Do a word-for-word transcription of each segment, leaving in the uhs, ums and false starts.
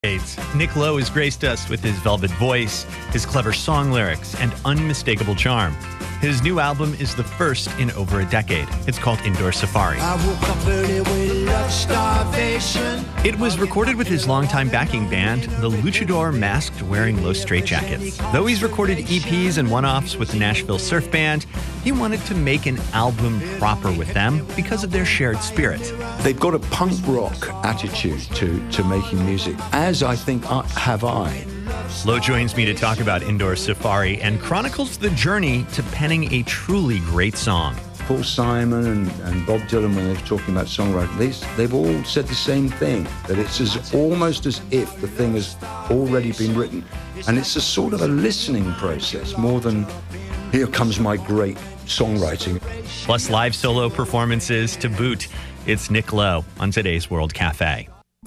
Nick Lowe has graced us with his velvet voice, his clever song lyrics, and unmistakable charm. His new album is the first in over a decade. It's called Indoor Safari. I woke up early with love starvation. It was recorded with his longtime backing band, the Luchador Masked-Wearing Los Straitjackets. Though he's recorded E Ps and one-offs with the Nashville Surf Band, he wanted to make an album proper with them because of their shared spirit. They've got a punk rock attitude to, to making music, as I think uh, have I. Lowe joins me to talk about Indoor Safari and chronicles the journey to penning a truly great song. Paul Simon and, and Bob Dylan, when they're talking about songwriting, they, they've all said the same thing, that it's as almost as if the thing has already been written. And it's a sort of a listening process more than, here comes my great songwriting. Plus live solo performances to boot. It's Nick Lowe on today's World Cafe.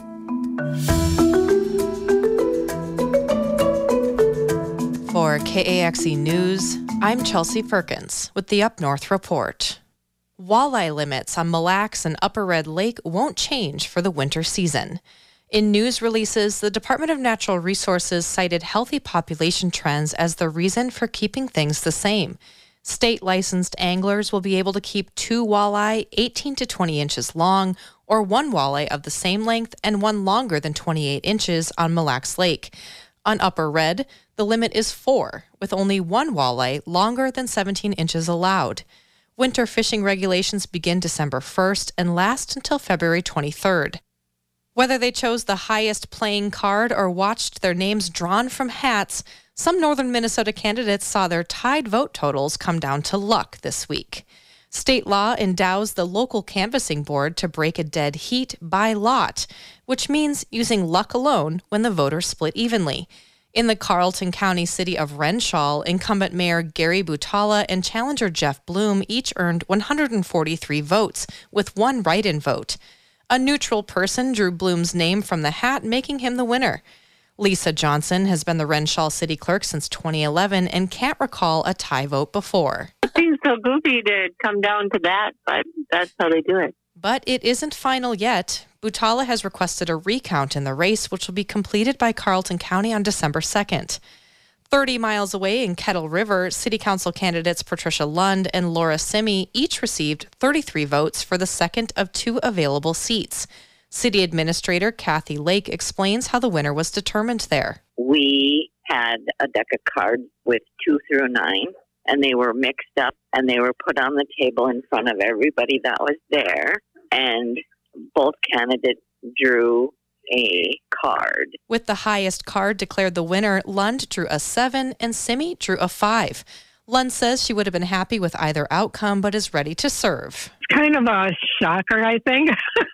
For K A X E News, I'm Chelsea Perkins with the Up North Report. Walleye limits on Mille Lacs and Upper Red Lake won't change for the winter season. In news releases, the Department of Natural Resources cited healthy population trends as the reason for keeping things the same. State-licensed anglers will be able to keep two walleye eighteen to twenty inches long, or one walleye of the same length and one longer than twenty-eight inches on Mille Lacs Lake. On Upper Red, the limit is four, with only one walleye longer than seventeen inches allowed. Winter fishing regulations begin December first and last until February twenty-third. Whether they chose the highest playing card or watched their names drawn from hats, some northern Minnesota candidates saw their tied vote totals come down to luck this week. State law endows the local canvassing board to break a dead heat by lot, which means using luck alone when the voters split evenly. In the Carleton County city of Renshaw, incumbent Mayor Gary Butala and challenger Jeff Bloom each earned one hundred forty-three votes, with one write-in vote. A neutral person drew Bloom's name from the hat, making him the winner. Lisa Johnson has been the Renshaw city clerk since twenty eleven and can't recall a tie vote before. It seems so goofy to come down to that, but that's how they do it. But it isn't final yet. Butala has requested a recount in the race, which will be completed by Carleton County on December second. thirty miles away in Kettle River, City Council candidates Patricia Lund and Laura Simi each received thirty-three votes for the second of two available seats. City Administrator Kathy Lake explains how the winner was determined there. We had a deck of cards with two through nine, and they were mixed up, and they were put on the table in front of everybody that was there, and both candidates drew a card. With the highest card declared the winner, Lund drew a seven and Simi drew a five. Lund says she would have been happy with either outcome, but is ready to serve. It's kind of a shocker, I think.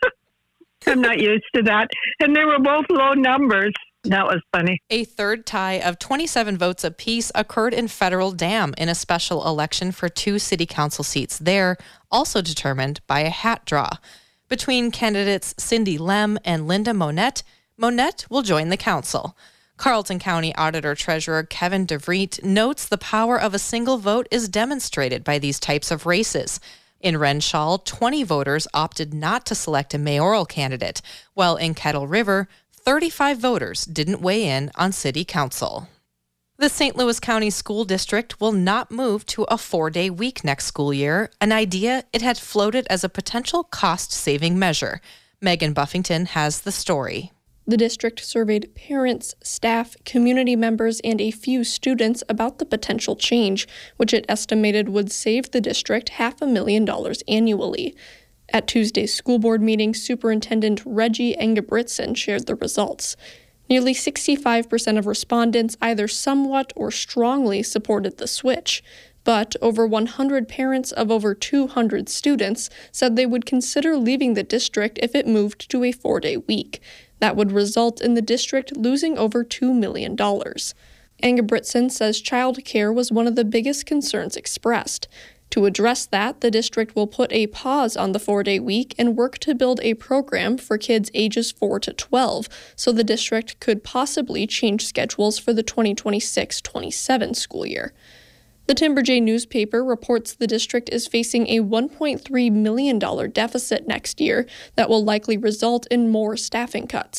I'm not used to that. And they were both low numbers. That was funny. A third tie of twenty-seven votes apiece occurred in Federal Dam in a special election for two city council seats there, also determined by a hat draw. Between candidates Cindy Lem and Linda Monette, Monette will join the council. Carleton County Auditor-Treasurer Kevin DeVriet notes the power of a single vote is demonstrated by these types of races. In Renshaw, twenty voters opted not to select a mayoral candidate, while in Kettle River, thirty-five voters didn't weigh in on city council. The Saint Louis County School District will not move to a four-day week next school year, an idea it had floated as a potential cost-saving measure. Megan Buffington has the story. The district surveyed parents, staff, community members, and a few students about the potential change, which it estimated would save the district half a million dollars annually. At Tuesday's school board meeting, Superintendent Reggie Engebritsen shared the results. Nearly sixty-five percent of respondents either somewhat or strongly supported the switch, but over one hundred parents of over two hundred students said they would consider leaving the district if it moved to a four-day week. That would result in the district losing over two million dollars. Engebritsen says child care was one of the biggest concerns expressed. To address that, the district will put a pause on the four-day week and work to build a program for kids ages four to twelve, so the district could possibly change schedules for the twenty twenty-six twenty-seven school year. The Timber Jay newspaper reports the district is facing a one point three million dollars deficit next year that will likely result in more staffing cuts.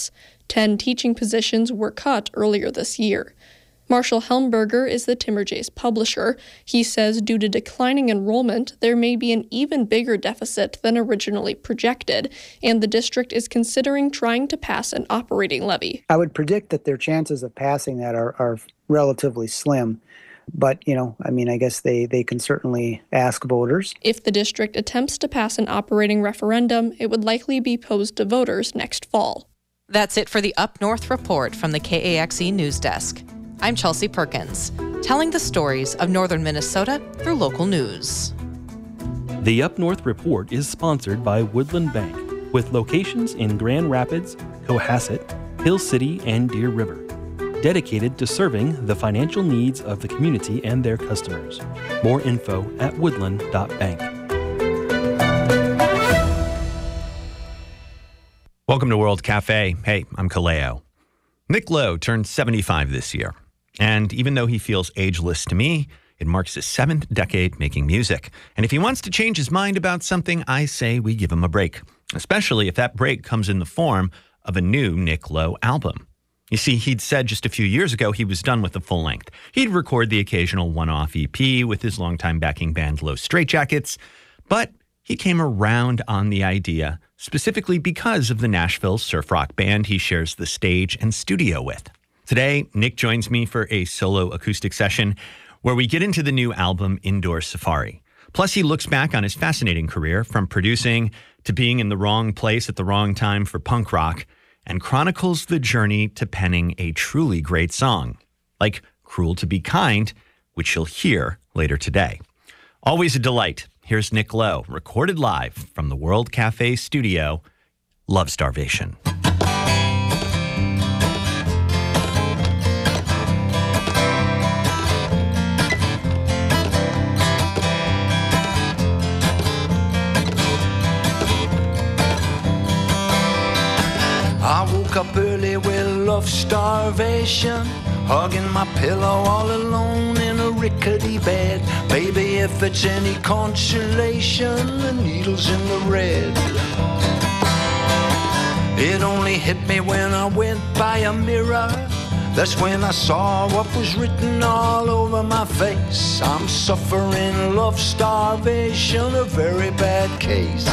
Ten teaching positions were cut earlier this year. Marshall Helmberger is the Timberjays publisher. He says due to declining enrollment, there may be an even bigger deficit than originally projected, and the district is considering trying to pass an operating levy. I would predict that their chances of passing that are, are relatively slim. But, you know, I mean, I guess they, they can certainly ask voters. If the district attempts to pass an operating referendum, it would likely be posed to voters next fall. That's it for the Up North Report from the K A X E News Desk. I'm Chelsea Perkins, telling the stories of northern Minnesota through local news. The Up North Report is sponsored by Woodland Bank, with locations in Grand Rapids, Cohasset, Hill City, and Deer River, dedicated to serving the financial needs of the community and their customers. More info at woodland dot bank. Welcome to World Cafe. Hey, I'm Kaleo. Nick Lowe turned seventy-five this year. And even though he feels ageless to me, it marks his seventh decade making music. And if he wants to change his mind about something, I say we give him a break, especially if that break comes in the form of a new Nick Lowe album. You see, he'd said just a few years ago he was done with the full length. He'd record the occasional one-off E P with his longtime backing band Los Straitjackets, but he came around on the idea specifically because of the Nashville surf rock band he shares the stage and studio with. Today, Nick joins me for a solo acoustic session where we get into the new album, Indoor Safari. Plus, he looks back on his fascinating career from producing to being in the wrong place at the wrong time for punk rock, and chronicles the journey to penning a truly great song, like Cruel to Be Kind, which you'll hear later today. Always a delight. Here's Nick Lowe, recorded live from the World Cafe studio, Love Starvation. I woke up early with love starvation, hugging my pillow all alone in a rickety bed. Baby, if it's any consolation, the needle's in the red. It only hit me when I went by a mirror. That's when I saw what was written all over my face. I'm suffering love starvation, a very bad case.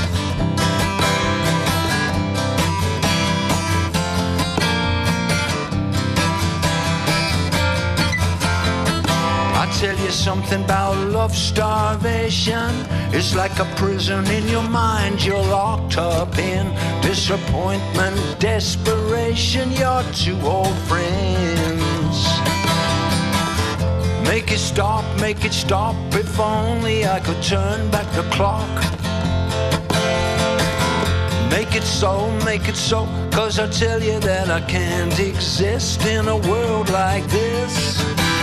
I tell you something about love starvation. It's like a prison in your mind you're locked up in. Disappointment, desperation, your two old friends. Make it stop, make it stop. If only I could turn back the clock. Make it so, make it so. Cause I tell you that I can't exist in a world like this.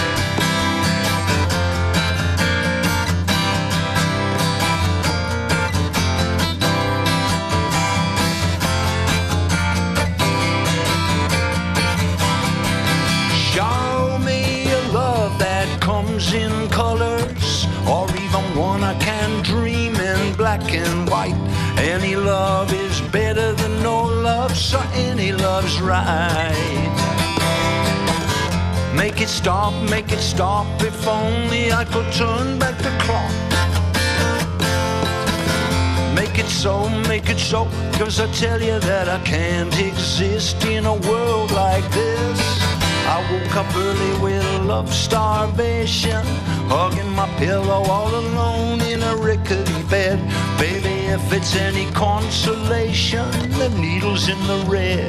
In colors, or even one I can dream in black and white. Any love is better than no love, so any love's right. Make it stop, make it stop. If only I could turn back the clock. Make it so, make it so. Cause I tell you that I can't exist in a world like this. I woke up early with love starvation, hugging my pillow all alone in a rickety bed. Baby, if it's any consolation, the needle's in the red.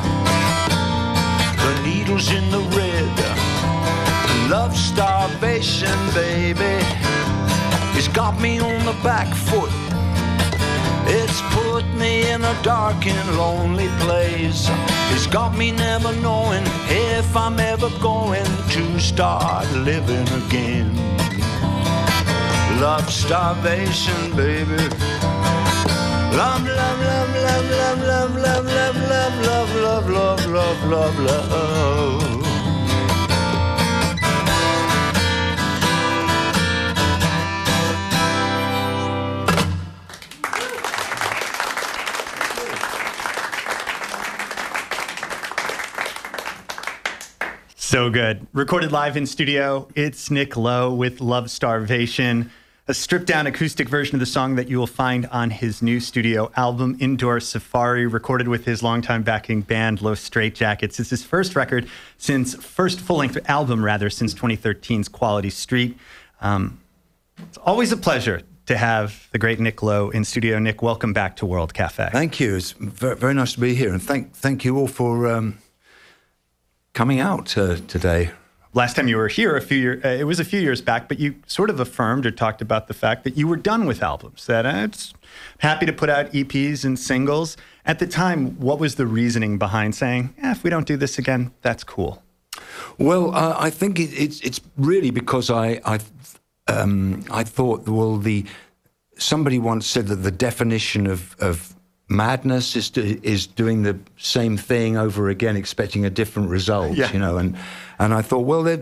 The needle's in the red. Love starvation, baby, it's got me on the back foot. It's put me in a dark and lonely place. It's got me never knowing if I'm ever going to start living again. Love starvation, baby. Love, love, love, love, love, love, love, love, love, love, love, love, love, love, love. So good. Recorded live in studio, it's Nick Lowe with Love Starvation, a stripped-down acoustic version of the song that you will find on his new studio album, Indoor Safari, recorded with his longtime backing band, Los Straitjackets. It's his first record since, first full-length album, rather, since twenty thirteen's Quality Street. Um, it's always a pleasure to have the great Nick Lowe in studio. Nick, welcome back to World Cafe. Thank you. It's very, very nice to be here, and thank thank you all for um, coming out uh, today. Last time you were here, a few year, uh, it was a few years back, but you sort of affirmed or talked about the fact that you were done with albums, that uh, it's happy to put out E Ps and singles. At the time, what was the reasoning behind saying, eh, if we don't do this again, that's cool? Well, uh, I think it, it's it's really because I I um, I thought, well, the somebody once said that the definition of of madness is do, is doing the same thing over again, expecting a different result. Yeah. You know, and and I thought, well,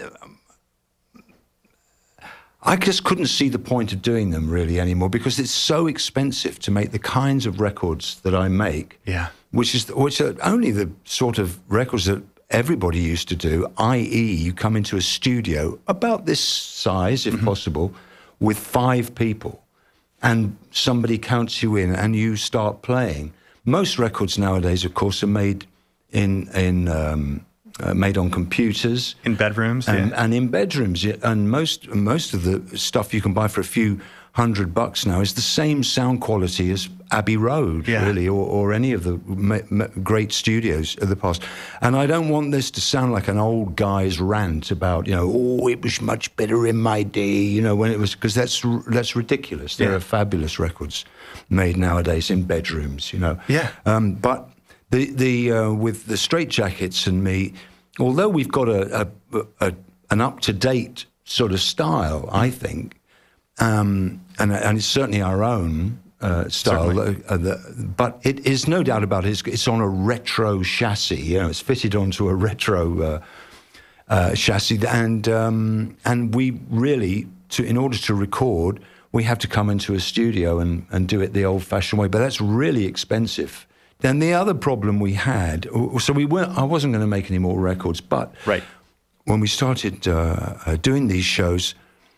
I just couldn't see the point of doing them really anymore because it's so expensive to make the kinds of records that I make. Yeah, which is which are only the sort of records that everybody used to do. that is, you come into a studio about this size, if mm-hmm. possible, with five people. And somebody counts you in, and you start playing. Most records nowadays, of course, are made in in um, uh, made on computers, in bedrooms, and, yeah. and in bedrooms. And most most of the stuff you can buy for a few hundred bucks now is the same sound quality as Abbey Road, yeah. really, or, or any of the ma- ma- great studios of the past. And I don't want this to sound like an old guy's rant about, you know, oh, it was much better in my day, you know, when it was, because that's that's ridiculous. There yeah. are fabulous records made nowadays in bedrooms, you know. Yeah. Um, but the the uh, with the Straitjackets and me, although we've got a, a, a an up to date sort of style, I think. Um, and, and it's certainly our own uh, style, uh, uh, the, but it is no doubt about it. It's, it's on a retro chassis. You know, it's fitted onto a retro uh, uh, chassis, and um, and we really, to in order to record, we have to come into a studio and, and do it the old-fashioned way. But that's really expensive. Then the other problem we had, so we weren't. I wasn't going to make any more records, but right. when we started uh, uh, doing these shows.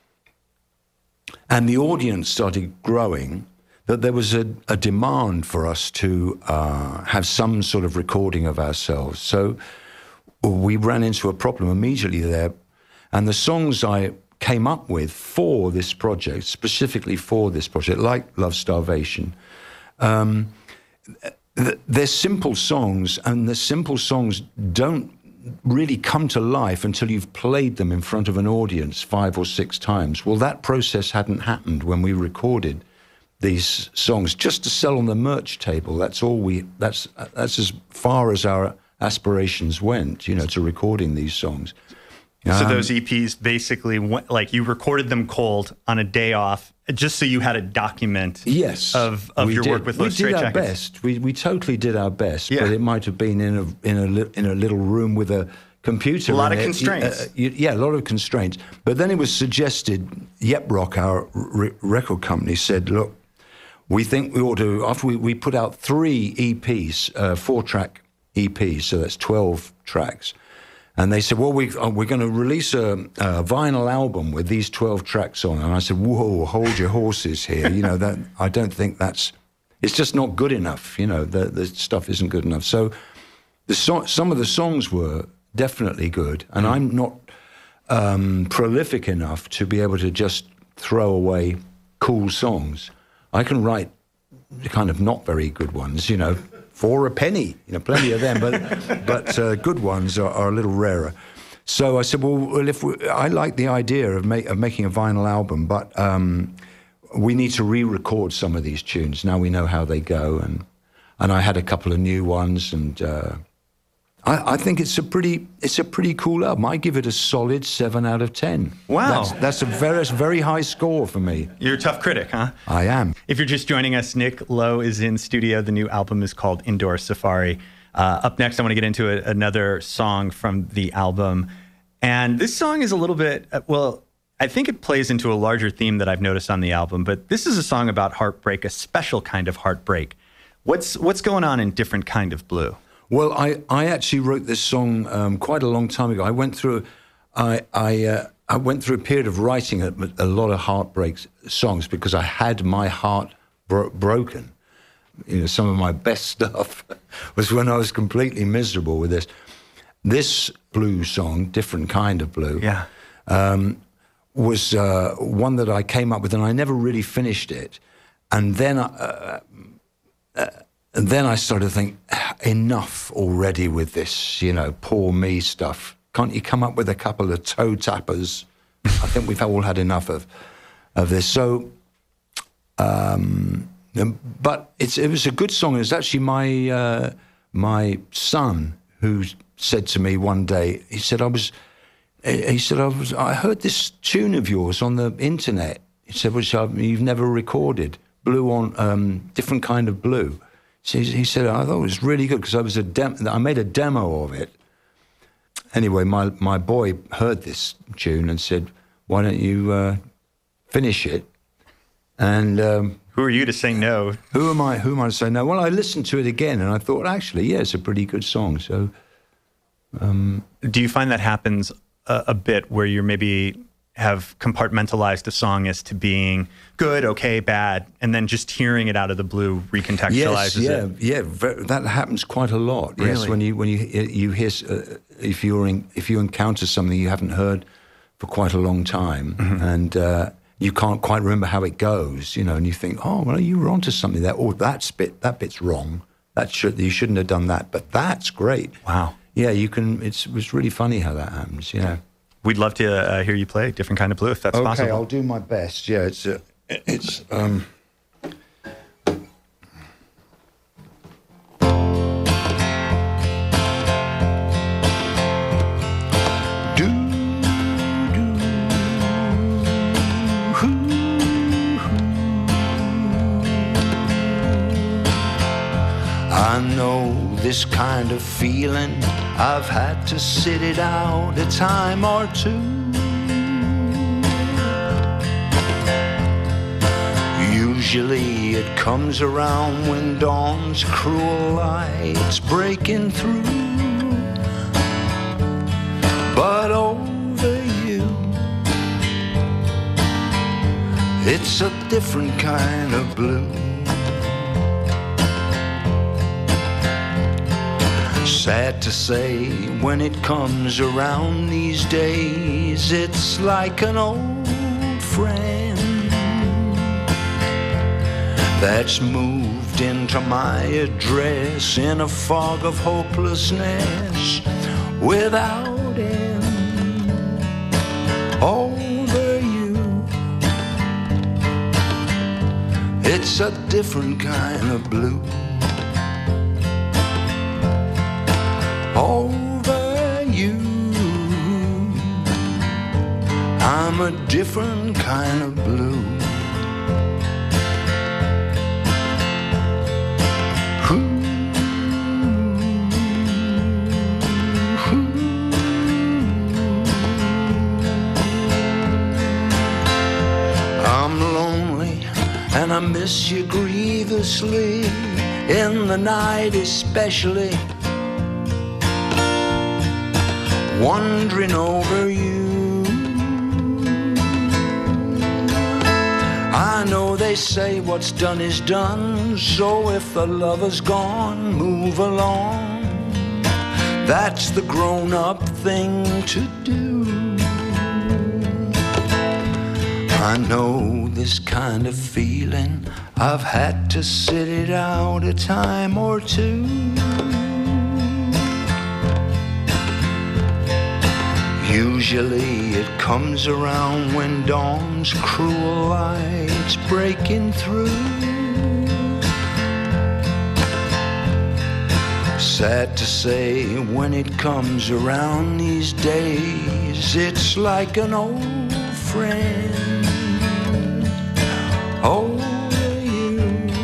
And the audience started growing, that there was a, a demand for us to uh, have some sort of recording of ourselves. So we ran into a problem immediately there. And the songs I came up with for this project, specifically for this project, like Love Starvation, um, they're simple songs, and the simple songs don't really come to life until you've played them in front of an audience five or six times. Well, that process hadn't happened when we recorded these songs just to sell on the merch table. That's all we, that's, that's as far as our aspirations went, you know, to recording these songs. So um, those E Ps basically, went, like you recorded them cold on a day off, just so you had a document yes, of, of your did. work with Los Straitjackets. We did our best. We we totally did our best, yeah. but it might have been in a in a li- in a little room with a computer. A lot in of it. constraints. Uh, yeah, a lot of constraints. But then it was suggested. Yep Rock, our r- record company, said, "Look, we think we ought to." After we, we put out three E Ps, uh, four-track E Ps, so that's twelve tracks. And they said, well, we, uh, we're going to release a, a vinyl album with these twelve tracks on. And I said, whoa, hold your horses here. You know, that I don't think that's, it's just not good enough. You know, the, the stuff isn't good enough. So the so, some of the songs were definitely good. And mm. I'm not um, prolific enough to be able to just throw away cool songs. I can write kind of not very good ones, you know, for a penny, you know, plenty of them, but but uh, good ones are, are a little rarer. So I said, well, well if we, I like the idea of, make, of making a vinyl album, but um, we need to re-record some of these tunes. Now we know how they go, and and I had a couple of new ones, and uh, I, I think it's a pretty it's a pretty cool album. I give it a solid seven out of ten. Wow, that's, that's a very very high score for me. You're a tough critic, huh? I am. If you're just joining us, Nick Lowe is in studio. The new album is called Indoor Safari. Uh, up next, I want to get into a, another song from the album, and this song is a little bit uh, well. I think it plays into a larger theme that I've noticed on the album. But this is a song about heartbreak, a special kind of heartbreak. What's what's going on in Different Kind of Blue? Well, I, I actually wrote this song um, quite a long time ago. I went through, I I, uh, I went through a period of writing a, a lot of heartbreak songs because I had my heart bro- broken. You know, some of my best stuff was when I was completely miserable with this. This blues song, different kind of blue, Yeah. um, was uh, one that I came up with, and I never really finished it. And then, uh, uh, and then I started to think, enough already with this, you know, poor me stuff. Can't you come up with a couple of toe tappers? I think we've all had enough of of this. So, um, but it's it was a good song. It was actually my uh, my son who said to me one day. He said, "I was." He said, "I was. I heard this tune of yours on the internet." He said, "Which I, you've never recorded, blue on um, different kind of blue." So he, he said, "I thought it was really good because I was a dem- I made a demo of it." Anyway, my my boy heard this tune and said, "Why don't you uh, finish it?" And um, who are you to say no? Who am I? Who am I to say no? Well, I listened to it again and I thought, actually, yeah, it's a pretty good song. So, um, do you find that happens a, a bit where you maybe have compartmentalized a song as to being good, okay, bad, and then just hearing it out of the blue recontextualizes yes, yeah, it? Yeah, yeah, that happens quite a lot. Really? Yes, when you when you you hear uh, if you're in, if you encounter something you haven't heard for quite a long time, mm-hmm. and uh, you can't quite remember how it goes, you know, and you think, oh, well, you were onto something there, or that bit that bit's wrong. That should you shouldn't have done that, but that's great. Wow. Yeah, you can. It's, it was really funny how that happens. Yeah. We'd love to uh, hear you play Different Kind of Blue if that's okay, possible. Okay, I'll do my best. Yeah, it's uh, it's um. Do do hoo, hoo. I know this kind of feeling. I've had to sit it out a time or two. Usually it comes around when dawn's cruel light's breaking through. But over you, it's a different kind of blue. Sad to say, when it comes around these days, it's like an old friend that's moved into my address in a fog of hopelessness without end. Over you, it's a different kind of blue. Over you, I'm a different kind of blue. I'm lonely and I miss you grievously, in the night especially, wandering over you. I know they say what's done is done, so if the lover's gone, move along. That's the grown-up thing to do. I know this kind of feeling, I've had to sit it out a time or two. Usually it comes around when dawn's cruel light's breaking through. Sad to say, when it comes around these days, it's like an old friend. Over you,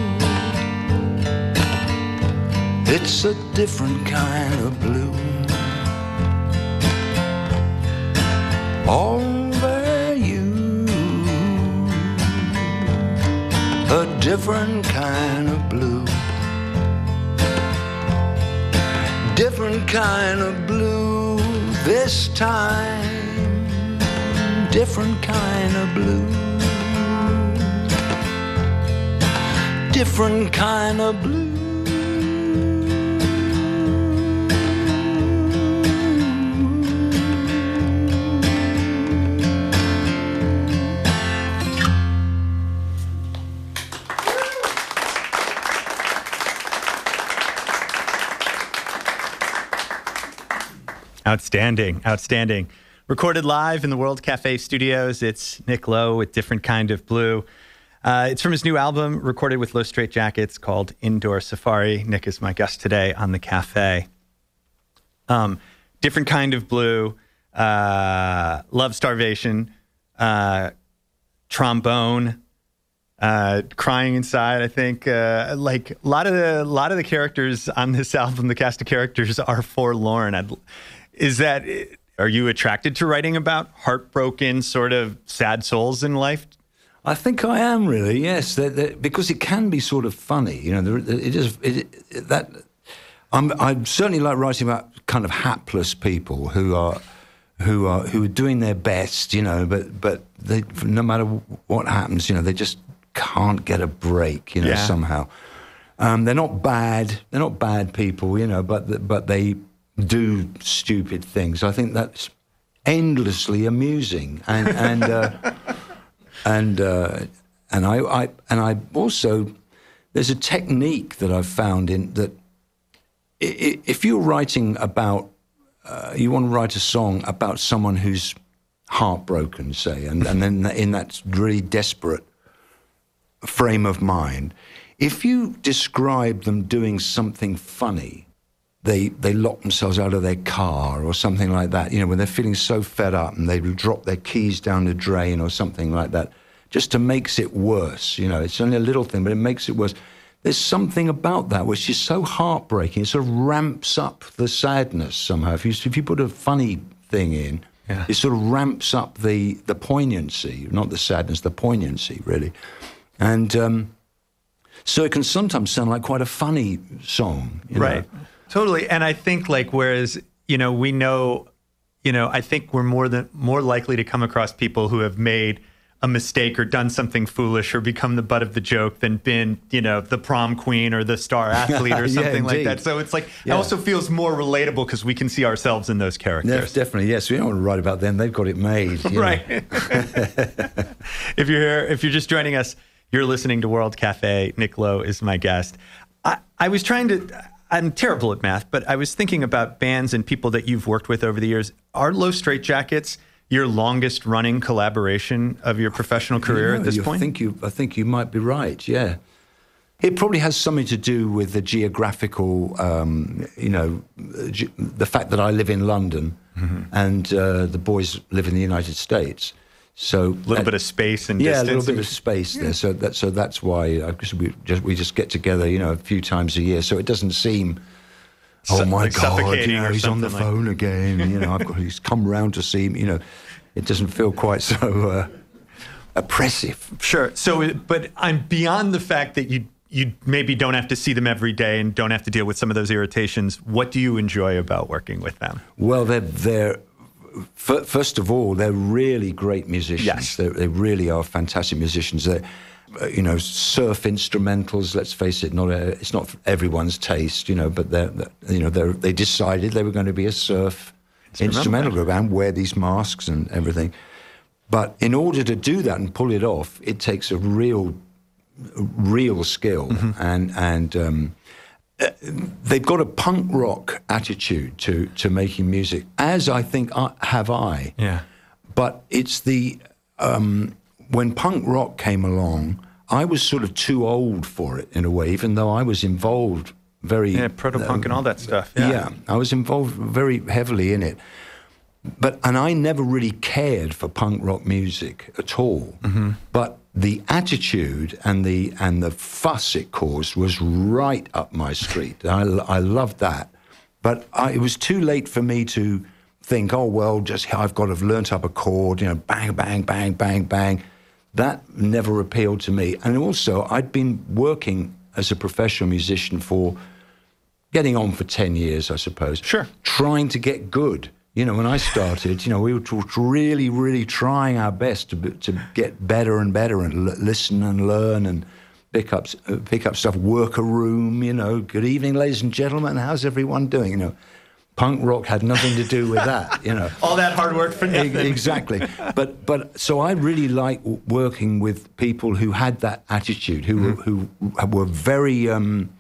it's a different kind of blue. Over you, a different kind of blue. This time, different kind of blue. Different kind of blue. Outstanding, outstanding. Recorded live in the World Cafe studios, it's Nick Lowe with Different Kind of Blue. Uh, it's from his new album, recorded with Los Straitjackets, called Indoor Safari. Nick is my guest today on the Cafe. Um, Different Kind of Blue, uh, Love Starvation, uh, Trombone, uh, Crying Inside. I think uh, like a lot of the a lot of the characters on this album, the cast of characters, are forlorn. I'd, is that are you attracted to writing about heartbroken, sort of sad souls in life? I think I am really, yes, they're, they're, because it can be sort of funny, you know. There, it is it, it, that. I'm I certainly like writing about kind of hapless people who are who are who are doing their best, you know, but but they, no matter what happens, you know, they just can't get a break, you know, yeah. somehow. Um, they're not bad. They're not bad people, you know, but but they do stupid things. I think that's endlessly amusing, and and uh, and uh, and I, I and I also there's a technique that I've found in that. If you're writing about, uh, you want to write a song about someone who's heartbroken, say, and, and then in that really desperate frame of mind, if you describe them doing something funny, they they lock themselves out of their car or something like that, you know, when they're feeling so fed up and they drop their keys down the drain or something like that, just to makes it worse, you know, it's only a little thing, but it makes it worse. There's something about that which is so heartbreaking. It sort of ramps up the sadness somehow. If you if you put a funny thing in, yeah. it sort of ramps up the, the poignancy, not the sadness, the poignancy, really. And um, so it can sometimes sound like quite a funny song. You right. know? Totally. And I think, like, whereas, you know, we know, you know, I think we're more than more likely to come across people who have made a mistake or done something foolish or become the butt of the joke than been, you know, the prom queen or the star athlete or something yeah, like that. So it's like, yeah. it also feels more relatable because we can see ourselves in those characters. Yes, definitely. Yes, we don't want to write about them. They've got it made. Right. If you're here, if you're just joining us, you're listening to World Cafe. Nick Lowe is my guest. I, I was trying to, I'm terrible at math, but I was thinking about bands and people that you've worked with over the years. Are Los Straitjackets your longest running collaboration of your professional career you know, at this you point? Think you, I think you might be right, yeah. It probably has something to do with the geographical, um, you know, ge- the fact that I live in London mm-hmm. and uh, the boys live in the United States. So a little that, bit of space and yeah, distance. Yeah, a little bit of space yeah. there. So that so that's why I guess we just we just get together, you know, a few times a year. So it doesn't seem, oh my like God, you know, he's on the like. phone again. You know, I've got, he's come round to see me. You know, it doesn't feel quite so uh, oppressive. Sure. So, but I'm beyond the fact that you you maybe don't have to see them every day and don't have to deal with some of those irritations. What do you enjoy about working with them? Well, they're they're f- first of all, they're really great musicians. Yes. They're, they really are fantastic musicians. They're Uh, you know, surf instrumentals. Let's face it, not a, it's not everyone's taste, you know. But they're, they're you know, they they decided they were going to be a surf instrumental group and wear these masks and everything. But in order to do that and pull it off, it takes a real, real skill, mm-hmm. and and um, uh, they've got a punk rock attitude to to making music, as I think I, have I. Yeah. But it's the um, when punk rock came along, I was sort of too old for it in a way, even though I was involved very... Yeah, proto-punk uh, and all that stuff. Yeah. yeah, I was involved very heavily in it. But and I never really cared for punk rock music at all. Mm-hmm. But the attitude and the and the fuss it caused was right up my street. I, I loved that. But I, it was too late for me to think, oh, well, just I've got to have learnt up a chord, you know, bang, bang, bang, bang, bang. That never appealed to me. And also, I'd been working as a professional musician for getting on for ten years, I suppose. Sure. Trying to get good. You know, when I started, you know, we were t- really, really trying our best to be, to get better and better and l- listen and learn and pick up uh, pick up stuff. Work a room, you know. Good evening, ladies and gentlemen. How's everyone doing? You know, punk rock had nothing to do with that. You know, all that hard work for nothing. Exactly. But but so I really like working with people who had that attitude, who mm. who were very. Um,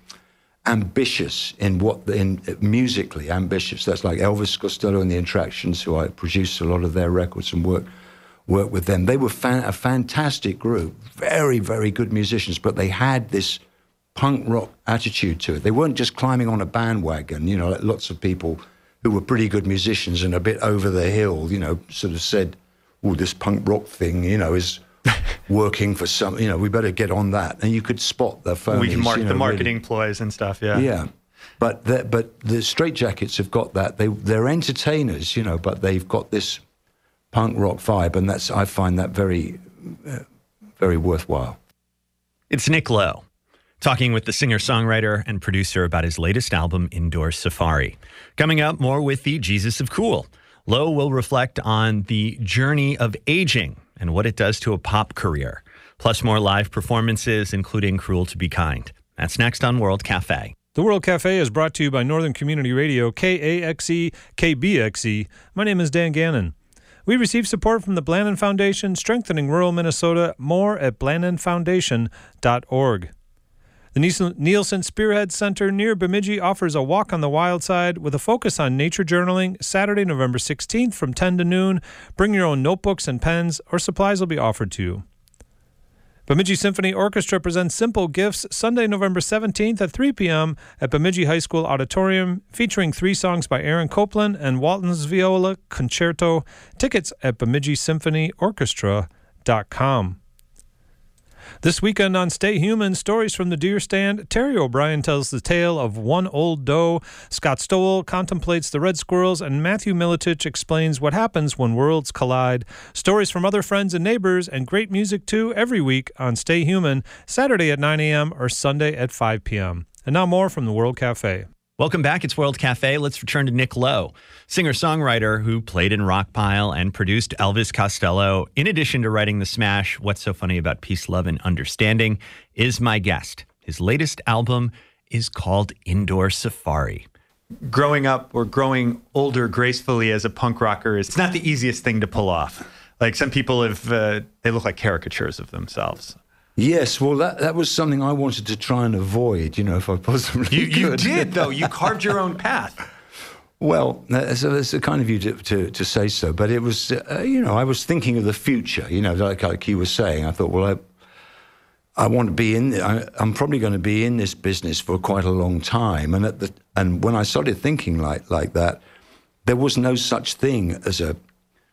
ambitious in what in musically ambitious. That's like Elvis Costello and the Attractions, who I produced a lot of their records and work work with them. They were fan, a fantastic group, very very good musicians, but they had this punk rock attitude to it. They weren't just climbing on a bandwagon. You know, like lots of people who were pretty good musicians and a bit over the hill. You know, sort of said, "Oh, this punk rock thing, you know, is." working for some, you know, we better get on that. And you could spot the phonies. We can mark you know, the marketing really. ploys and stuff, yeah. Yeah. But the, but the Straitjackets have got that. They, they're entertainers, you know, but they've got this punk rock vibe, and that's I find that very, uh, very worthwhile. It's Nick Lowe, talking with the singer-songwriter and producer about his latest album, Indoor Safari. Coming up, more with the Jesus of Cool. Lowe will reflect on the journey of aging and what it does to a pop career, plus more live performances, including Cruel to Be Kind. That's next on World Cafe. The World Cafe is brought to you by Northern Community Radio, K A X E, K B X E. My name is Dan Gannon. We receive support from the Blannon Foundation, strengthening rural Minnesota. More at blannon foundation dot org. The Nielsen Spearhead Center near Bemidji offers a walk on the wild side with a focus on nature journaling Saturday, November sixteenth from ten to noon. Bring your own notebooks and pens, or supplies will be offered to you. Bemidji Symphony Orchestra presents Simple Gifts Sunday, November seventeenth at three p.m. at Bemidji High School Auditorium, featuring three songs by Aaron Copland and Walton's Viola Concerto. Tickets at bemidji symphony orchestra dot com. This weekend on Stay Human, stories from the deer stand, Terry O'Brien tells the tale of one old doe, Scott Stowell contemplates the red squirrels, and Matthew Militich explains what happens when worlds collide. Stories from other friends and neighbors, and great music too, every week on Stay Human, Saturday at nine a.m. or Sunday at five p.m. And now more from the World Cafe. Welcome back. It's World Cafe. Let's return to Nick Lowe, singer-songwriter who played in Rockpile and produced Elvis Costello. In addition to writing the smash What's So Funny About Peace, Love, and Understanding, is my guest. His latest album is called Indoor Safari. Growing up or growing older gracefully as a punk rocker, is it's not the easiest thing to pull off. Like some people have, uh, they look like caricatures of themselves. Yes, well, that, that was something I wanted to try and avoid, you know, if I possibly you, you could. You did, though. You carved your own path. Well, that's, that's the kind of you to, to, to say so. But it was, uh, you know, I was thinking of the future, you know, like, like you were saying. I thought, well, I, I want to be in, I, I'm probably going to be in this business for quite a long time. And at the, and when I started thinking like like that, there was no such thing as a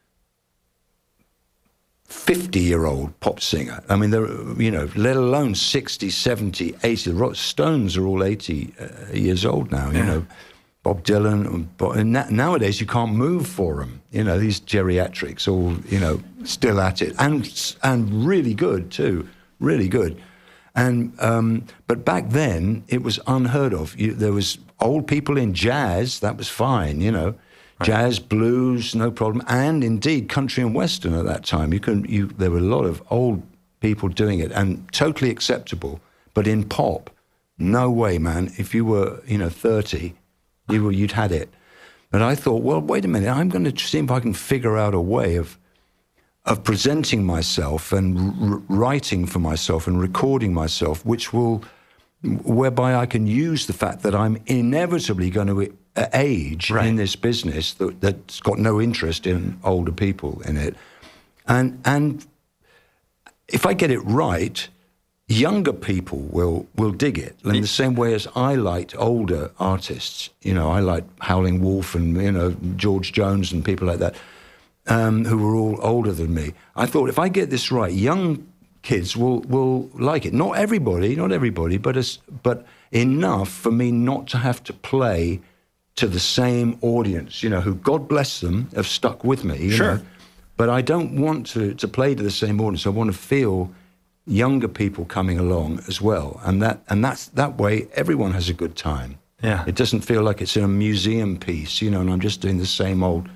fifty-year-old pop singer. I mean, there, you know, let alone sixty, seventy, eighty. The Stones are all eighty uh, years old now, you yeah. know. Bob Dylan. And nowadays, you can't move for them. You know, these geriatrics all, you know, still at it. And and really good, too. Really good. And um, but back then, it was unheard of. You, there was old people in jazz. That was fine, you know. Right. Jazz, blues, no problem, and indeed country and western at that time. You can, you, there were a lot of old people doing it, and totally acceptable. But in pop, no way, man. If you were, you know, thirty, you were, you'd had it. But I thought, well, wait a minute. I'm going to see if I can figure out a way of of presenting myself and r- writing for myself and recording myself, which will, whereby I can use the fact that I'm inevitably going to age right. in this business that, that's got no interest in older people in it. And and if I get it right, younger people will will dig it in the same way as I liked older artists. You know, I liked Howling Wolf and, you know, George Jones and people like that, um, who were all older than me. I thought, if I get this right, young kids will will like it. Not everybody, not everybody, but as, but enough for me not to have to play to the same audience, you know, who, God bless them, have stuck with me. You sure. know? But I don't want to, to play to the same audience. I want to feel younger people coming along as well. And that and that's that way everyone has a good time. Yeah. It doesn't feel like it's in a museum piece, you know, and I'm just doing the same old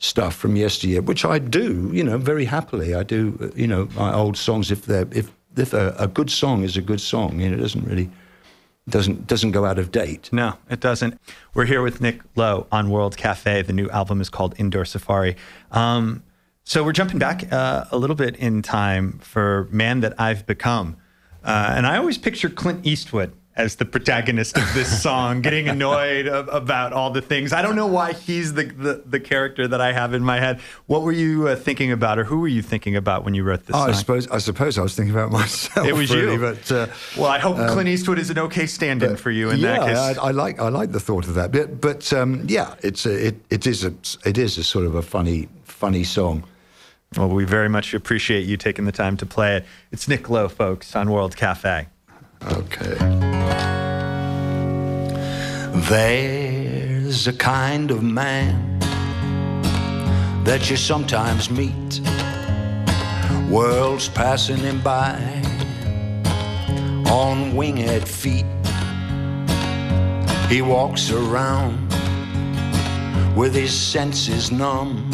stuff from yesteryear, which I do, you know, very happily. I do, you know, my old songs. If they're if if a, a good song is a good song, you know, it doesn't really doesn't doesn't go out of date. No, it doesn't. We're here with Nick Lowe on World Cafe. The new album is called Indoor Safari. Um, so we're jumping back uh, a little bit in time for Man That I've Become, uh, and I always picture Clint Eastwood as the protagonist of this song, getting annoyed of, about all the things. I don't know why he's the, the, the character that I have in my head. What were you uh, thinking about, or who were you thinking about when you wrote this oh, song? I suppose I suppose I was thinking about myself. It was really, you. But, uh, well, I hope um, Clint Eastwood is an okay stand-in for you in yeah, that case. I, I like I like the thought of that. But, but um, yeah, it's a, it it is a it is a sort of a funny funny song. Well, we very much appreciate you taking the time to play it. It's Nick Lowe, folks, on World Cafe. Okay. There's a kind of man that you sometimes meet, worlds passing him by on winged feet. He walks around with his senses numb.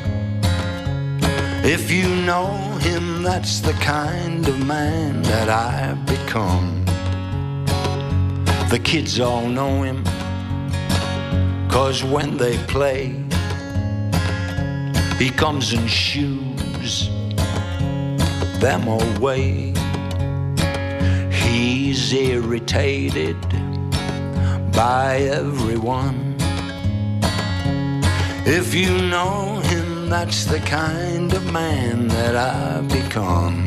If you know him, that's the kind of man that I've become. The kids all know him, 'cause when they play, he comes and shoos them away. He's irritated by everyone. If you know him, that's the kind of man that I've become.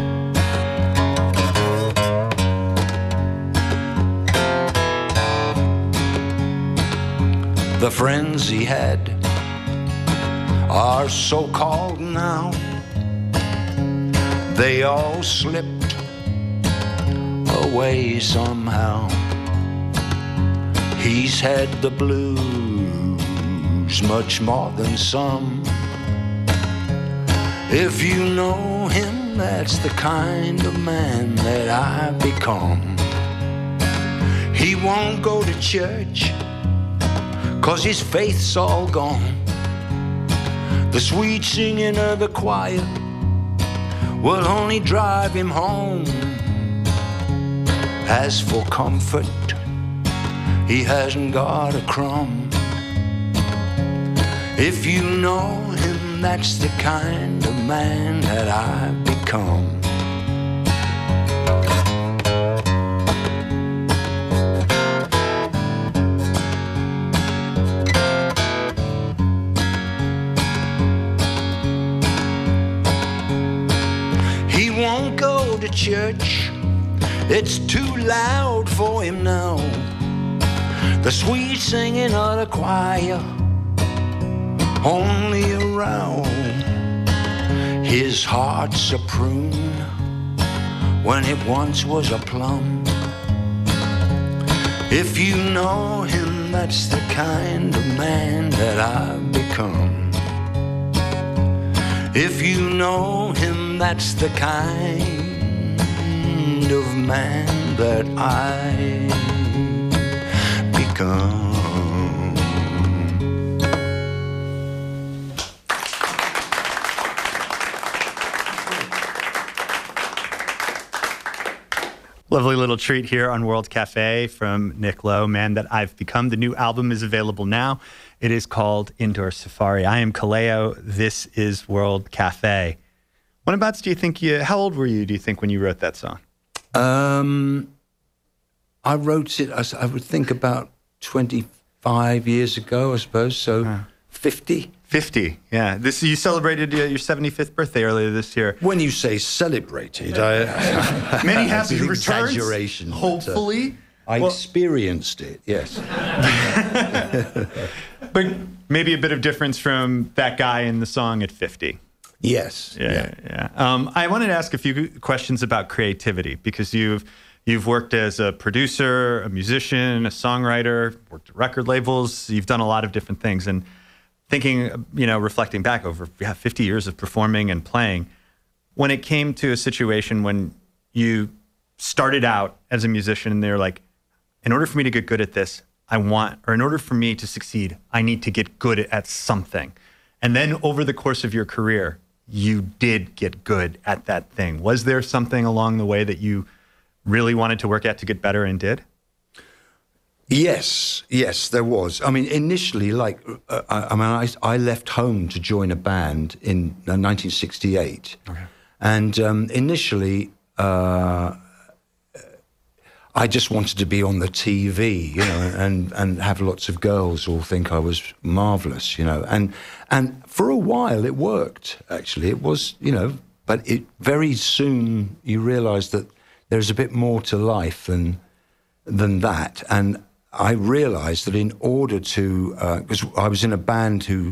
The friends he had are so-called now. They all slipped away somehow. He's had the blues much more than some. If you know him, that's the kind of man that I've become. He won't go to church, 'cause his faith's all gone. The sweet singing of the choir will only drive him home. As for comfort, he hasn't got a crumb. If you know him, that's the kind of man that I've become. Church, it's too loud for him now. The sweet singing of the choir only around. His heart's a prune when it once was a plum. If you know him, that's the kind of man that I've become. If you know him, that's the kind of man that I become. Lovely little treat here on World Cafe from Nick Lowe, Man That I've Become. The new album is available now. It is called Indoor Safari. I am Kaleo. This is World Cafe. Whenabouts do you think you, how old were you, do you think, when you wrote that song? Um, I wrote it, I, I would think about twenty-five years ago, I suppose, so huh. fifty. fifty, yeah. This You celebrated uh, your seventy-fifth birthday earlier this year. When you say celebrated, I... Many happy returns. Exaggeration. Hopefully. But, uh, I well, experienced it, yes. But maybe a bit of difference from that guy in the song at fifty. Yes. Yeah, yeah. yeah. Um, I wanted to ask a few questions about creativity, because you've you've worked as a producer, a musician, a songwriter, worked at record labels. You've done a lot of different things. And thinking, you know, reflecting back over yeah, fifty years of performing and playing, when it came to a situation when you started out as a musician and they're like, in order for me to get good at this, I want, or in order for me to succeed, I need to get good at something. And then over the course of your career, you did get good at that thing. Was there something along the way that you really wanted to work at to get better and did? Yes, yes, there was. I mean, initially, like, uh, I, I mean, I, I left home to join a band in uh, nineteen sixty-eight. Okay. And um, initially, uh, I just wanted to be on the T V, you know, and, and have lots of girls all think I was marvelous, you know. And and for a while, it worked, actually. It was, you know, but it very soon you realize that there's a bit more to life than than that. And I realized that in order to, because uh, I was in a band who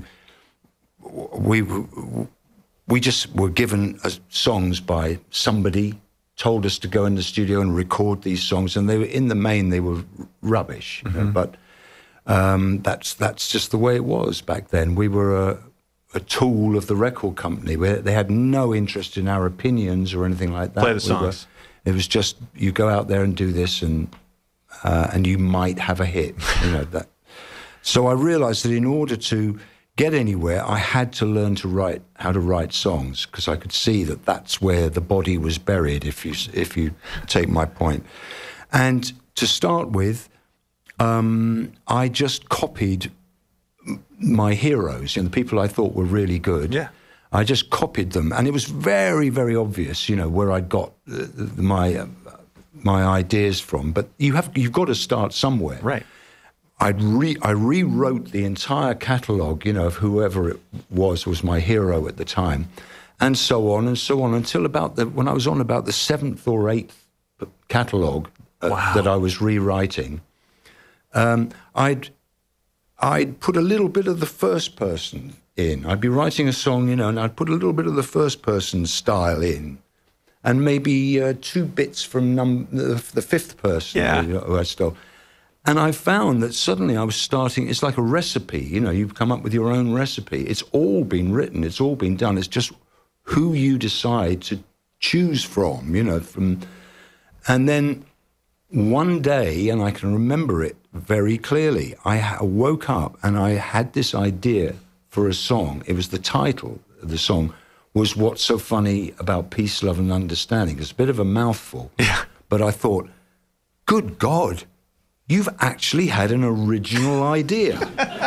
we we just were given uh, songs by somebody, told us to go in the studio and record these songs, and they were, in the main, they were rubbish. Mm-hmm. You know, but um, that's that's just the way it was back then. We were a, a tool of the record company. We, they had no interest in our opinions or anything like that. Play the songs. We were, it was just, you go out there and do this, and Uh, and you might have a hit, you know that. So I realized that in order to get anywhere, I had to learn to write how to write songs, because I could see that that's where the body was buried, if you if you take my point. And to start with, um, I just copied my heroes, you know, the people I thought were really good. Yeah. I just copied them, and it was very, very obvious, you know, where I'd got uh, my. Uh, my ideas from, but you have you've got to start somewhere. Right. I'd re I rewrote the entire catalogue, you know, of whoever it was was my hero at the time, and so on and so on until about the when I was on about the seventh or eighth catalogue uh, wow. that I was rewriting. Um, I'd I'd put a little bit of the first person in. I'd be writing a song, you know, and I'd put a little bit of the first person style in. And maybe uh, two bits from num the, the fifth person yeah. who I stole. And I found that suddenly I was starting, it's like a recipe, you know, you come up with your own recipe. It's all been written, it's all been done. It's just who you decide to choose from, you know. From, and then one day, and I can remember it very clearly, I woke up and I had this idea for a song. It was the title of the song, was What's So Funny About Peace, Love and Understanding. It's a bit of a mouthful. Yeah. But I thought, good God, you've actually had an original idea.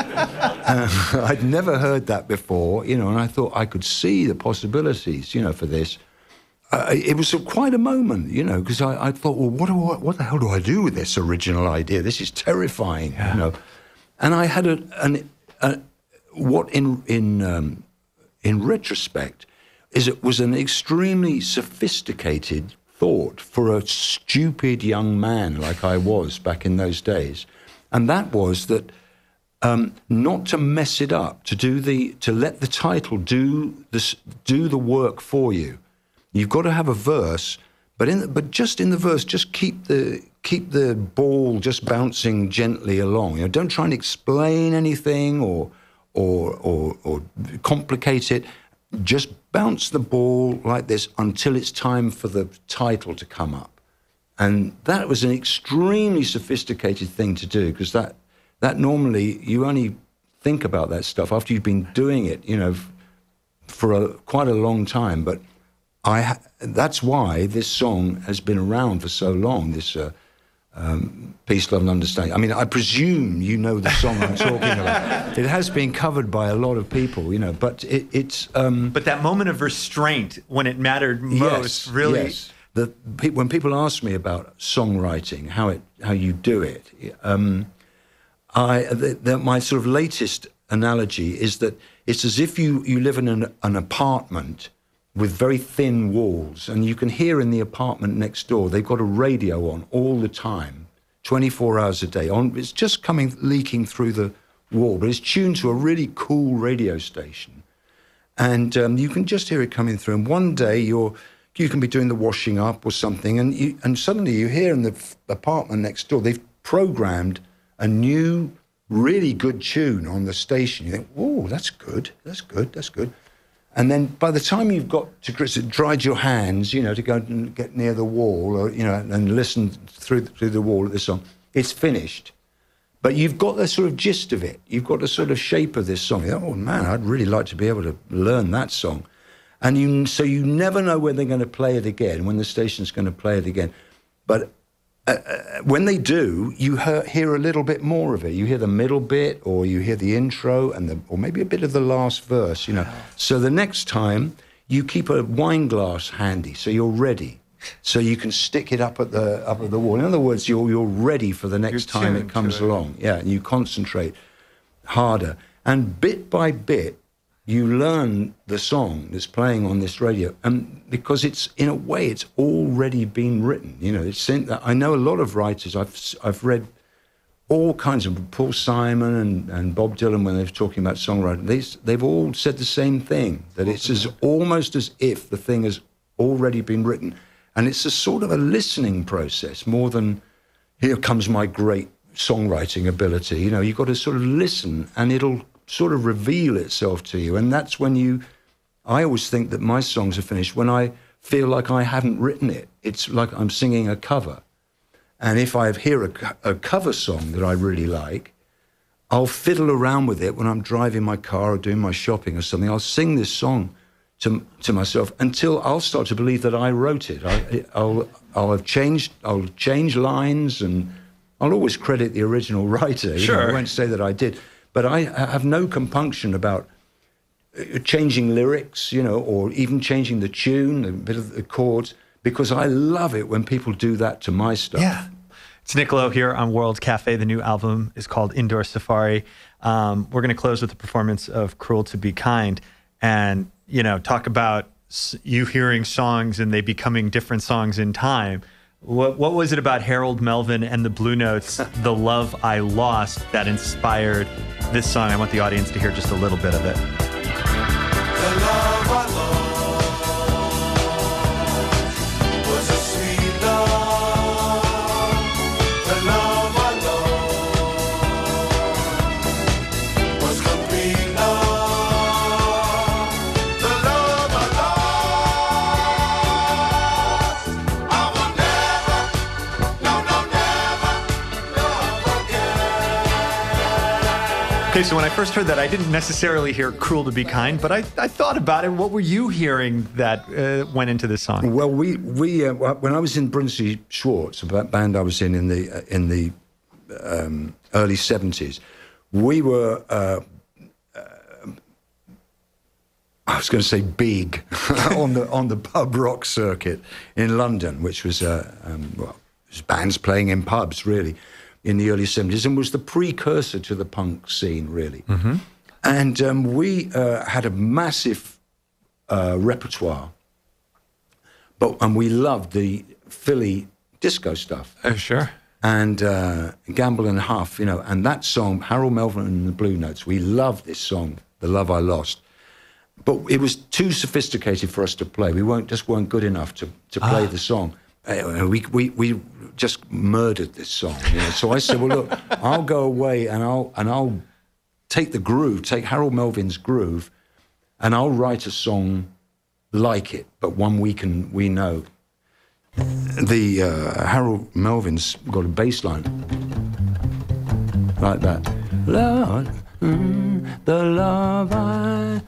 uh, I'd never heard that before, you know, and I thought I could see the possibilities, you know, for this. Uh, it was a, quite a moment, you know, because I, I thought, well, what, do I, what the hell do I do with this original idea? This is terrifying, yeah. you know. And I had a, an, a what in, in, um, in retrospect, is it was an extremely sophisticated thought for a stupid young man like I was back in those days. And that was that um, not to mess it up, to do the to let the title do this do the work for you. You've got to have a verse, but in the, but just in the verse, just keep the keep the ball just bouncing gently along. You know, don't try and explain anything or or or, or complicate it. Just bounce the ball like this until it's time for the title to come up. And that was an extremely sophisticated thing to do, because that, that normally, you only think about that stuff after you've been doing it, you know, for a, quite a long time. But I ha that's why this song has been around for so long, this uh, um, Peace, Love and Understanding. I mean, I presume you know the song I'm talking about. It has been covered by a lot of people, you know, but it, it's... Um, but that moment of restraint, when it mattered most, yes, really... Yes. The, pe when people ask me about songwriting, how it, how you do it, um, I, the, the, my sort of latest analogy is that it's as if you, you live in an, an apartment with very thin walls, and you can hear in the apartment next door, they've got a radio on all the time, twenty-four hours a day. On, it's just coming, leaking through the wall, but it's tuned to a really cool radio station. And um, you can just hear it coming through. And one day you're, you can be doing the washing up or something, and, you, and suddenly you hear in the apartment next door, they've programmed a new, really good tune on the station. You think, oh, that's good, that's good, that's good. And then by the time you've got to dried your hands, you know, to go and get near the wall, or, you know, and listen through, through the wall at the song, it's finished. But you've got the sort of gist of it. You've got the sort of shape of this song. Oh, man, I'd really like to be able to learn that song. And you, so you never know when they're going to play it again, when the station's going to play it again. But uh, when they do, you hear, hear a little bit more of it. You hear the middle bit, or you hear the intro, and the, or maybe a bit of the last verse, you know. So the next time, you keep a wine glass handy, so you're ready. So you can stick it up at the up at the wall. In other words, you're you're ready for the next you're time it comes it. along. Yeah, and you concentrate harder. And bit by bit, you learn the song that's playing on this radio. And because it's, in a way, it's already been written. You know, it's in, I know a lot of writers. I've I've read all kinds of Paul Simon and, and Bob Dylan when they're talking about songwriting. They, they've all said the same thing, that it's as almost as if the thing has already been written. And it's a sort of a listening process more than, here comes my great songwriting ability. You know, you've got to sort of listen and it'll sort of reveal itself to you. And that's when you, I always think that my songs are finished when I feel like I haven't written it. It's like I'm singing a cover. And if I hear a, a cover song that I really like, I'll fiddle around with it when I'm driving my car or doing my shopping or something. I'll sing this song to to myself until I'll start to believe that I wrote it. I, I'll I'll have changed. I'll change lines, and I'll always credit the original writer. You Sure, know, I won't say that I did, but I have no compunction about changing lyrics, you know, or even changing the tune, a bit of the chords, because I love it when people do that to my stuff. Yeah. It's Nick Lowe here on World Cafe. The new album is called Indoor Safari. Um, we're going to close with the performance of Cruel to Be Kind. And, you know, talk about you hearing songs and they becoming different songs in time. What, what was it about Harold Melvin and the Blue Notes, The Love I Lost, that inspired this song? I want the audience to hear just a little bit of it. The love I lost was a sweet love. The love I lost was complete love. The love I lost, I will never, no, no, never love again. Okay, so when I first heard that, I didn't necessarily hear Cruel to Be Kind, but I, I thought about it. What were you hearing that uh, went into this song? Well, we we uh, when I was in Brunsey Schwartz, a band I was in in the uh, in the um, early seventies, we were. Uh, uh, I was going to say big on the on the pub rock circuit in London, which was uh, um, well, it was bands playing in pubs really in the early seventies, and was the precursor to the punk scene really. Mm-hmm. And um, we uh, had a massive uh, repertoire, but and we loved the Philly disco stuff. Oh, sure. And uh, Gamble and Huff, you know, and that song, Harold Melvin and the Blue Notes, we loved this song, The Love I Lost. But it was too sophisticated for us to play. We weren't just weren't good enough to, to play ah. the song. Uh, we, we we just murdered this song. You know? So I said, well, look, I'll go away and I'll and I'll take the groove, take Harold Melvin's groove, and I'll write a song like it, but one we can we know. The uh, Harold Melvin's got a bass line like that. Lord, mm, the love I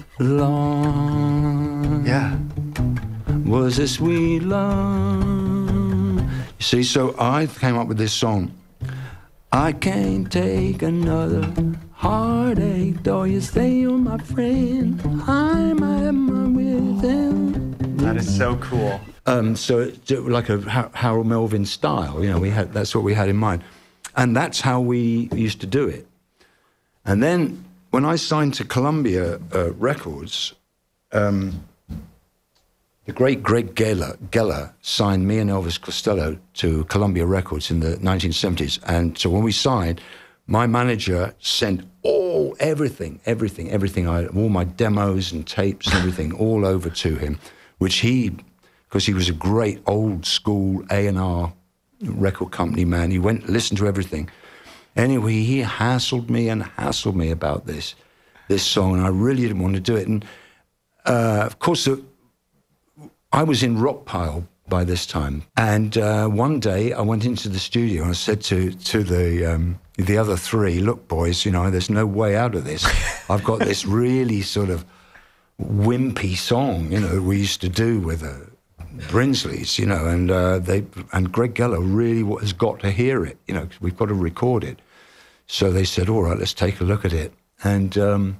lost. Yeah. Was a sweet love. You see, so I came up with this song. I can't take another heartache, though you say you're my friend. I'm at my wit's end. That is so cool. Um, so it's like a Harold Melvin style, you know. We had that's what we had in mind, and that's how we used to do it. And then when I signed to Columbia uh, Records, um, the great Greg Geller, Geller signed me and Elvis Costello to Columbia Records in the nineteen seventies. And so when we signed, my manager sent all, everything, everything, everything, I, all my demos and tapes and everything all over to him, which he, because he was a great old school A and R record company man, he went, listened to everything. Anyway, he hassled me and hassled me about this, this song, and I really didn't want to do it. And uh, of course, the, I was in Rockpile by this time. And uh, one day I went into the studio and I said to to the um, the other three, look, boys, you know, there's no way out of this. I've got this really sort of wimpy song, you know, we used to do with uh, Brinsley's, you know, and uh, they and Greg Geller really has got to hear it, you know, 'cause we've got to record it. So they said, all right, let's take a look at it. And um,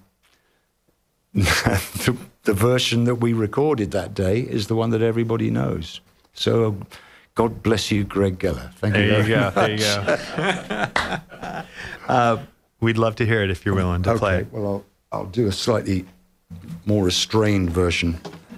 the, the version that we recorded that day is the one that everybody knows. So God bless you, Greg Geller. Thank there you very you go, much. There you go. uh, we'd love to hear it if you're willing to okay, play it. Well, I'll, I'll do a slightly more restrained version.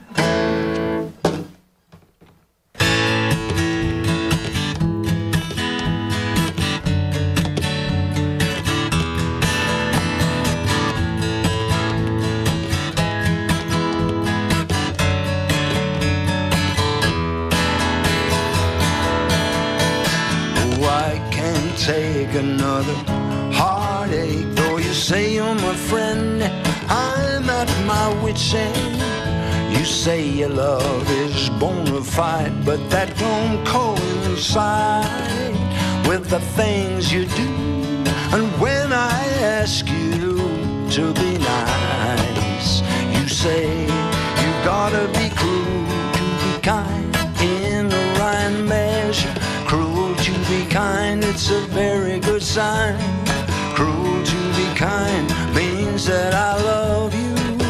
Take another heartache. Though you say you're my friend, I'm at my wit's end. You say your love is bona fide, but that don't coincide with the things you do. And when I ask you to be nice, you say you gotta be cruel to be kind in the right measure. Cruel to be kind, it's a very good sign. Cruel to be kind means that I love you,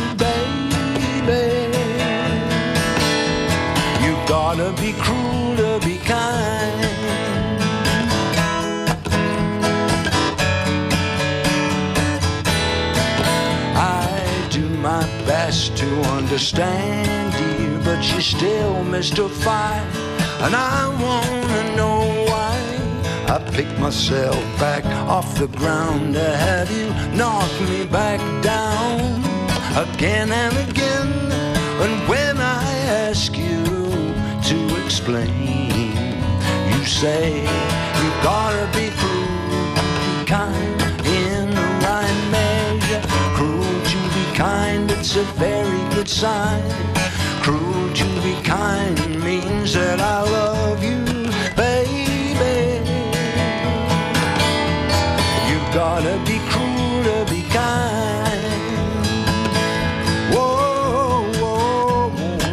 baby. You gotta be cruel to be kind. I do my best to understand you, but you still mystify. And I wanna know why I pick myself back off the ground to have you knock me back down again and again. And when I ask you to explain, you say you gotta be cruel to be kind in the right measure. Cruel to be kind, it's a very good sign. Cruel to be kind means that I love you, baby. You gotta be cruel to be kind. Whoa, whoa,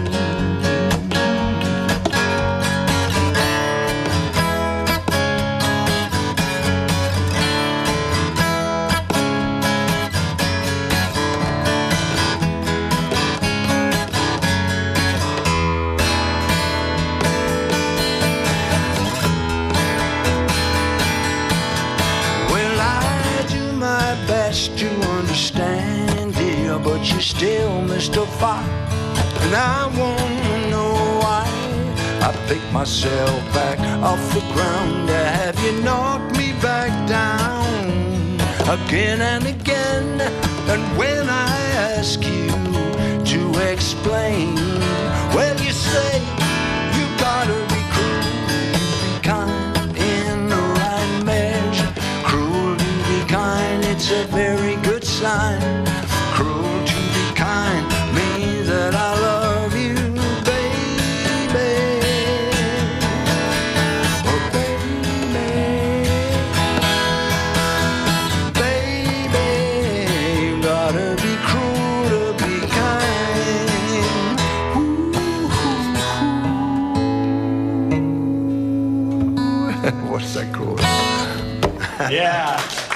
to understand, dear, but you still mystify. And I wanna know why I pick myself back off the ground to have you knock me back down again and again. And when I ask you to explain, well, you say you gotta be cruel to be kind in the right measure. Cruel to be kind, it's a very good sign. Cruel to be kind means that I love you, baby. Oh, baby. Baby, you gotta be cruel to be kind. Ooh. What's that called? Yeah.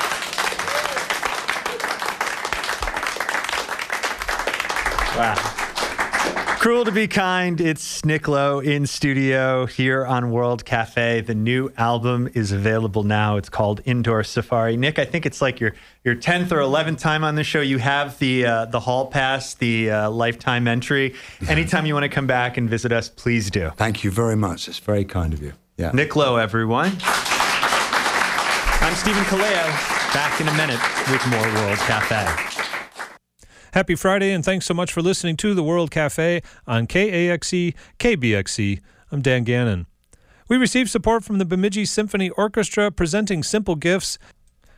Wow. Cruel to be kind. It's Nick Lowe in studio here on World Cafe. The new album is available now. It's called Indoor Safari. Nick, I think it's like your your tenth or eleventh time on the show. You have the uh, the hall pass, the uh, lifetime entry. Anytime you want to come back and visit us, please do. Thank you very much. It's very kind of you. Yeah. Nick Lowe, everyone. I'm Stephen Kaleo. Back in a minute with more World Cafe. Happy Friday, and thanks so much for listening to The World Cafe on K A X E, K B X E. I'm Dan Gannon. We received support from the Bemidji Symphony Orchestra presenting Simple Gifts.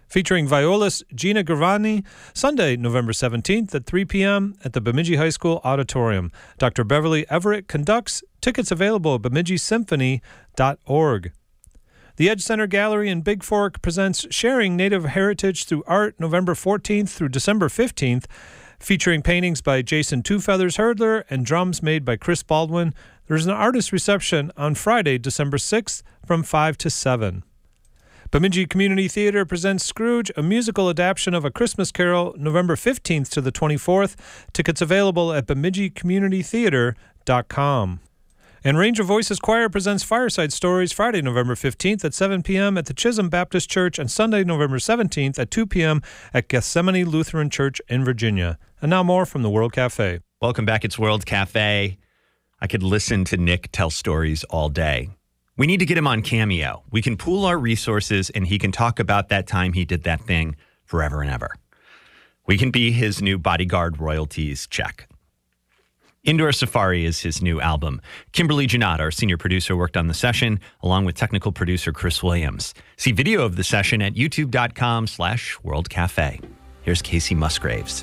featuring violist Gina Gravani, Sunday, November seventeenth at three p.m. at the Bemidji High School Auditorium. Doctor Beverly Everett conducts. Tickets available at bemidji symphony dot org. The Edge Center Gallery in Big Fork presents Sharing Native Heritage Through Art, November fourteenth through December fifteenth, featuring paintings by Jason Two Feathers Hurdler and drums made by Chris Baldwin. There's an artist reception on Friday, December sixth from five to seven. Bemidji Community Theater presents Scrooge, a musical adaptation of A Christmas Carol, November fifteenth to the twenty-fourth. Tickets available at bemidji community theater dot com. And Ranger Voices Choir presents Fireside Stories Friday, November fifteenth at seven p.m. at the Chisholm Baptist Church and Sunday, November seventeenth at two p.m. at Gethsemane Lutheran Church in Virginia. And now more from the World Cafe. Welcome back. It's World Cafe. I could listen to Nick tell stories all day. We need to get him on Cameo. We can pool our resources and he can talk about that time he did that thing forever and ever. We can be his new bodyguard royalties check. Indoor Safari is his new album. Kimberly Janot, our senior producer, worked on the session, along with technical producer Chris Williams. See video of the session at youtube.com slash World Cafe. Here's Casey Musgraves.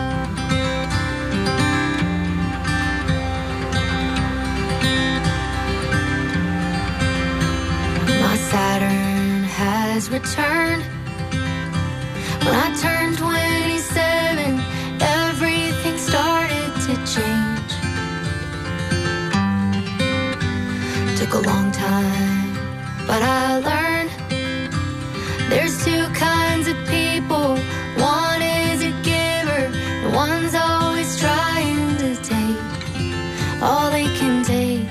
My Saturn has returned. When I turned twenty-seven, everything started to change. Took a long time, but I learned there's two kinds of people. One is a giver, and one's always trying to take all they can take.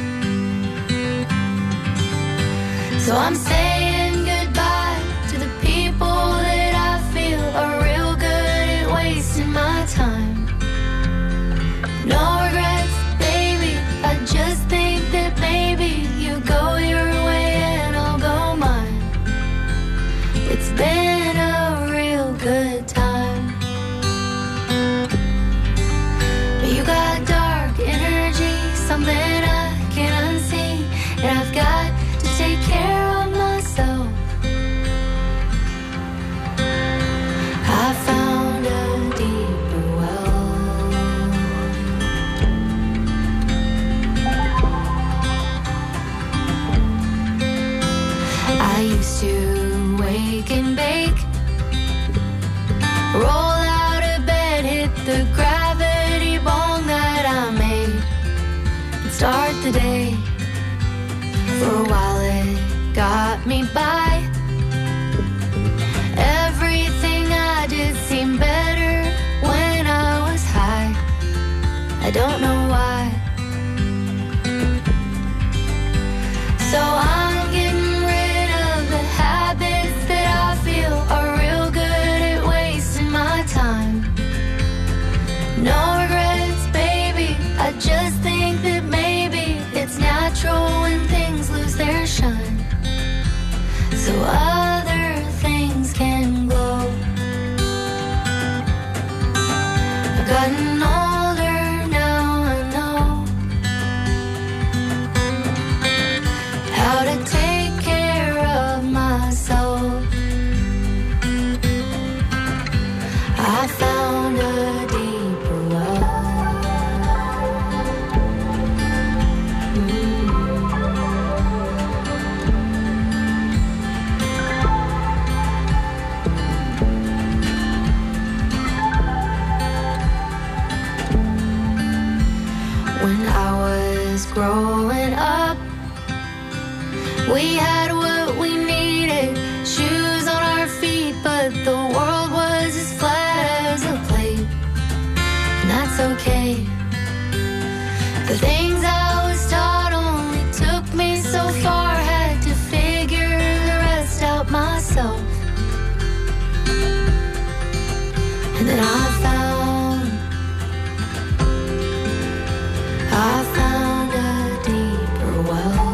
So I'm saying goodbye to the people that I feel are real good at wasting my time. No regrets, baby, I just think that maybe you go your way and I'll go mine. It's been a real good time. But you got dark energy, something I can't unsee, and I've got to take care of myself. I found a deeper well. I used to wake and bake, roll out of bed, hit the gravity bong that I made, and start the day. For a while it got me by. Everything I did seemed better when I was high. I don't know why. So I'm getting rid of the habits that I feel are real good at wasting my time. No regrets, baby, I just think that maybe it's natural when things lose their shine, so other things can glow. I've gotten older now, I know how to take care of myself. I found a deeper well. When I was growing up, we had what we needed, shoes on our feet, but the world was as flat as a plate, and that's okay. The things I was taught only took me so far, had to figure the rest out myself. And then I found I found a deeper well.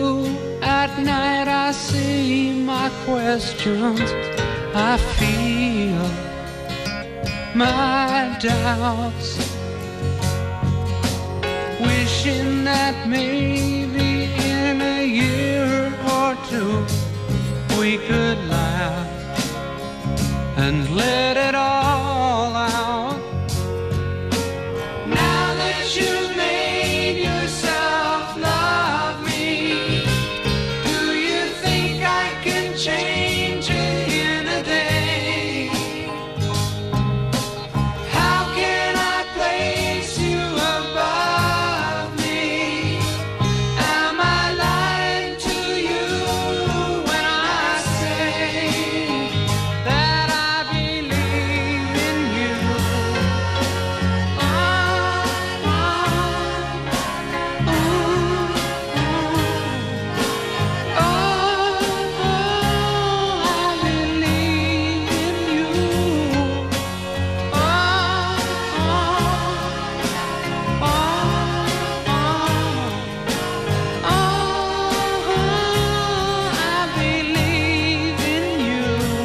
blue. At night I see my questions, I feel my doubts, wishing that maybe in a year or two we could laugh and let it all out. Now that you've made yourself love me, do you think I can change it in a day? How can I place you above me? Am I lying to you when I say that I believe in you? Oh, oh, ooh, ooh. Oh, oh, I believe in you. Oh, oh, oh, oh, oh, I believe in you.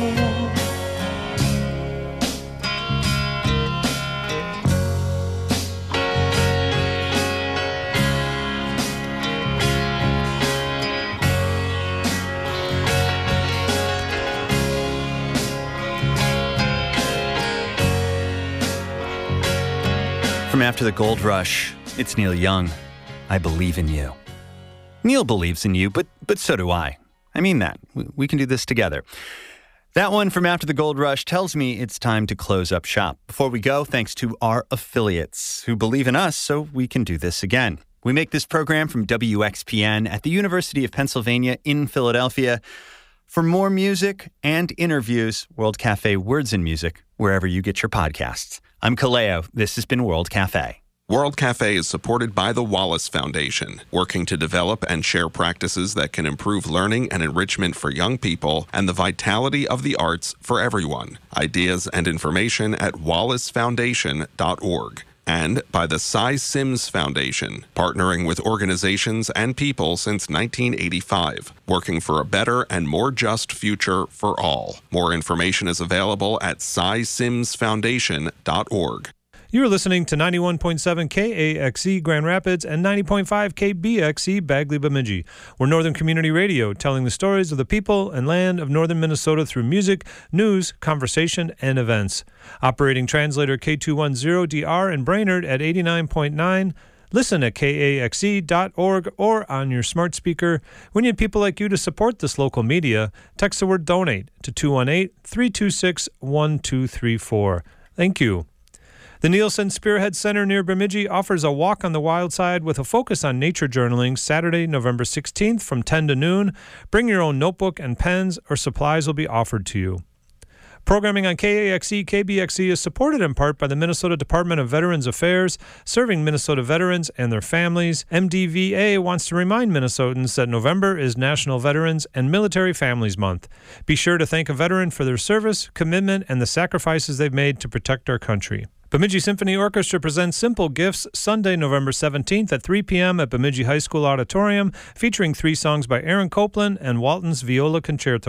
From after the gold rush, it's Neil Young. I believe in you. Neil believes in you, but but so do I. I mean that. We, we can do this together. That one from after the gold rush tells me it's time to close up shop. Before we go, thanks to our affiliates who believe in us so we can do this again. We make this program from W X P N at the University of Pennsylvania in Philadelphia. For more music and interviews, World Cafe Words and Music, wherever you get your podcasts. I'm Kaleo. This has been World Cafe. World Cafe is supported by the Wallace Foundation, working to develop and share practices that can improve learning and enrichment for young people and the vitality of the arts for everyone. Ideas and information at wallace foundation dot org. And by the Cy Sims Foundation, partnering with organizations and people since nineteen eighty-five, working for a better and more just future for all. More information is available at cy sims foundation dot org. You are listening to ninety-one point seven K A X E Grand Rapids and ninety point five K B X E Bagley Bemidji. We're Northern Community Radio, telling the stories of the people and land of northern Minnesota through music, news, conversation, and events. Operating translator K two ten D R in Brainerd at eighty-nine point nine. Listen at K A X E dot org or on your smart speaker. We need people like you to support this local media. Text the word DONATE to two one eight, three two six, one two three four. Thank you. The Nielsen Spearhead Center near Bemidji offers a walk on the wild side with a focus on nature journaling Saturday, November sixteenth from ten to noon. Bring your own notebook and pens or supplies will be offered to you. Programming on K A X E, K B X E is supported in part by the Minnesota Department of Veterans Affairs, serving Minnesota veterans and their families. M D V A wants to remind Minnesotans that November is National Veterans and Military Families Month. Be sure to thank a veteran for their service, commitment, and the sacrifices they've made to protect our country. Bemidji Symphony Orchestra presents Simple Gifts Sunday, November seventeenth at three p.m. at Bemidji High School Auditorium, featuring three songs by Aaron Copland and Walton's Viola Concerto.